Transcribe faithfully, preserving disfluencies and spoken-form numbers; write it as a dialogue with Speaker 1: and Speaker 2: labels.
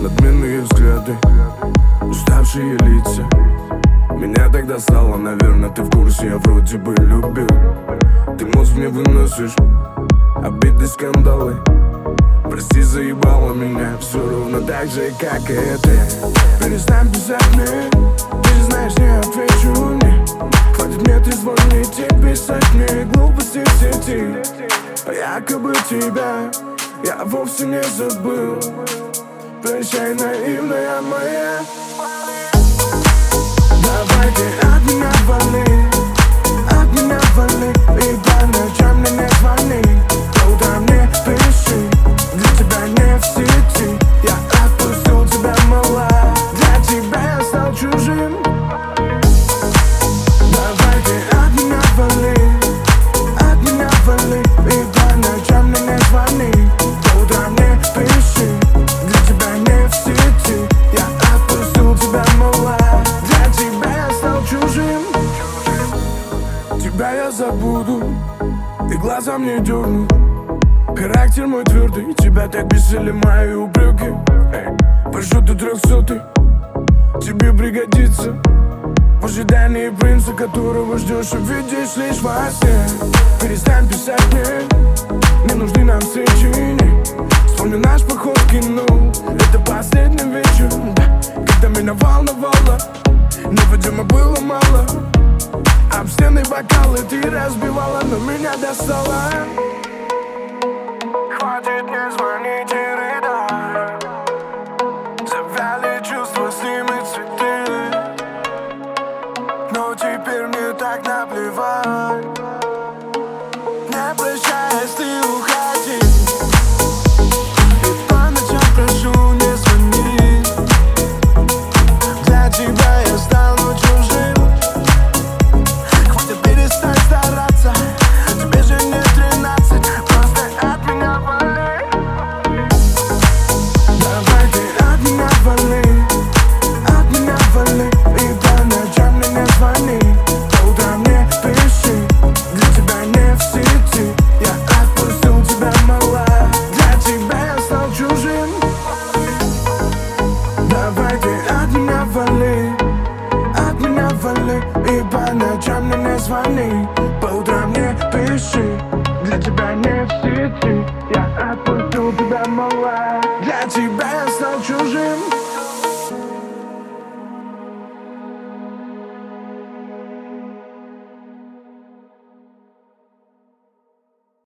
Speaker 1: надменные взгляды, уставшие лица. Меня тогда стало, наверное, ты в курсе, я вроде бы любил. Ты мозг мне выносишь, обиды, скандалы. Прости, заебало меня, все ровно так же, как и это. Перестань писать мне, ты же знаешь, не отвечу мне. Хватит мне трезвонить и писать мне глупости в сети. Якобы тебя я вовсе не забыл. Прощай, наивная моя. Давай ты от меня вали, от меня вали. И по ночам мне не звони, по утрам не пиши. Для тебя не в сети, я отпустил тебя, мала. Для тебя я стал чужим. Давай ты от меня вали, от меня вали. И по ночам мне не звони, по утрам не пиши. Для тебя не в сети, я отпустил тебя, мала. Для тебя я стал чужим. Тебя я забуду и глазом не дерну. Характер мой твердый, тебя так бесили мои упреки. Прошу ты трехсотый, тебе пригодится в ожидании принца, которого ждешь и видишь лишь во сне. Перестань писать мне, не нужны нам встречи. Вспомни наш поход в кино, это последний вечер, когда меня волновало, но, видимо, было мало. Об стены бокалы ты разбивала, но меня достала.